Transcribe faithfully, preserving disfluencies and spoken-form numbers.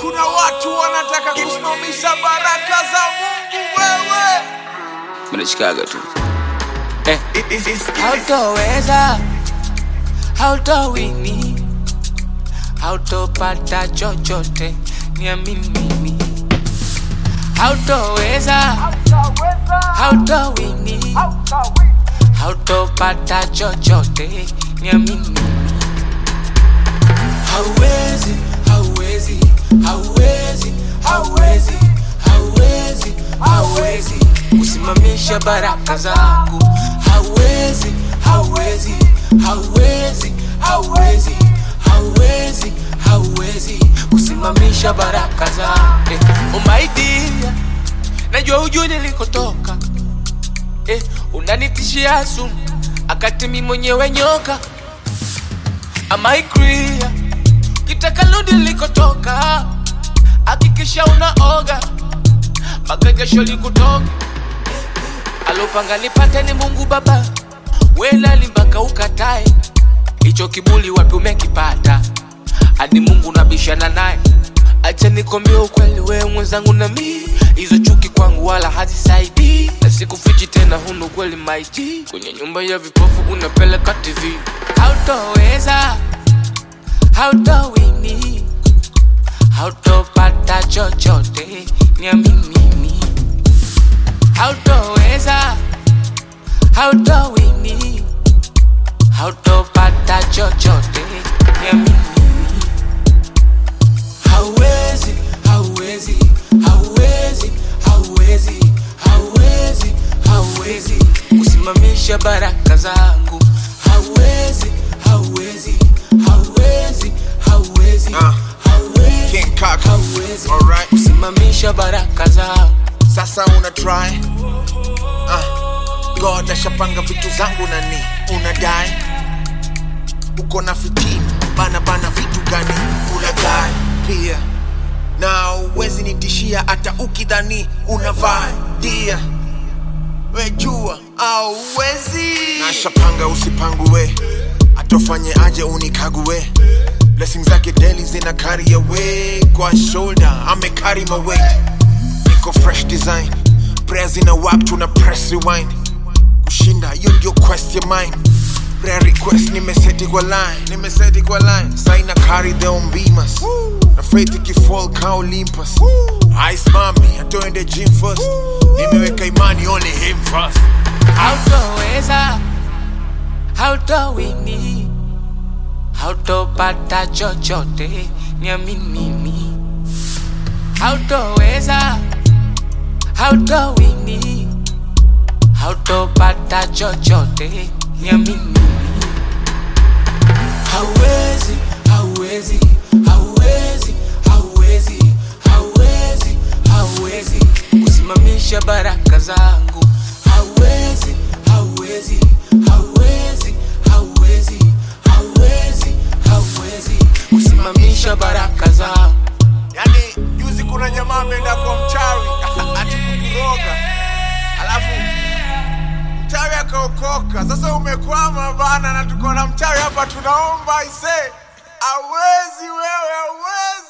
kuna watu wanataka kusimamisha baraka za Mungu wewe. Mnashikaga tu. Eh, hautoweza, hautowini, hautopata chochote, niamini mimi. Hautoweza, hautowini, hautopata chochote, niamini mimi. Hauwezi, hauwezi, hauwezi, hauwezi, hauwezi, hauwezi kusimamisha baraka zangu. Hauwezi, hauwezi, hauwezi, hauwezi, hauwezi, hauwezi kusimamisha baraka zangu. Eh, oh my dear, najua hujui nilikotoka. Eh, unanitishia sumu akati mimi mwenyewe nyoka. Am I clear? Kitaka ludi nilikotoka, hakikisha unaoga mpaka jasho likutoka. Alopanga nipate ni Mungu Baba, wela limbaka ukatae. Hicho kibuli wapi umekipata, hadi Mungu nabishana naye. Acha nikwambie ukweli wewe mwenzangu na mimi, hizo chuki kwangu wala hazisaidii. Na sikufichi tena hunu kweli maiti, kwenye nyumba ya vipofu unapeleka T V. Hautoweza, hautowini, hautopata chochote, niamini mimi. Hautoweza, hautowini, hautopata chochote, niamini mimi. Hauwezi, hauwezi, hauwezi, hauwezi, hauwezi, hauwezi kusimamisha baraka zangu. Hauwezi, hauwezi, hauwezi, hauwezi, uh, hauwezi, hauwezi alright, kusimamisha baraka zangu. Sasa una try uh, God ashapanga vitu zangu nani unadai. Uko na fitina bana bana vitu gani unadai pia. Na uwezi nitishia hata ukidhani unavai dia. Wejua au uwezi. Na ashapanga usipangue, atofanye aje unikague. Blessings zake daily zina carry away. Kwa shoulder ame carry my weight. Niko fresh design, prayers in a wap tuna press rewind. Kushinda you ndio quest your mind. Prayer request nimeseti kwa line, nimeseti kwa line. Sign a carry the umbimas. Na faith ikifall ka Olympus. Ice mommy atoe the gym first. Nimeweka imani only him first. Hautoweza, hautowini, hautopata chochote, niamini mimi. Hautoweza, hautowini, hautopata chochote, niamini mimi. Hauwezi, hauwezi, hauwezi, hauwezi, hauwezi, hauwezi kusimamisha baraka zangu. Hauwezi, hauwezi, hauwezi, hauwezi, hauwezi, hauwezi kusimamisha baraka zangu. Yani juzi kuna jamaa ameenda kwa mchawi ati kukuroga, alafu mchawi akaokoka. Sasa umekwama bana, na tuko na mchawi hapa tunaomba ise. Hawezi wewe, hawezi.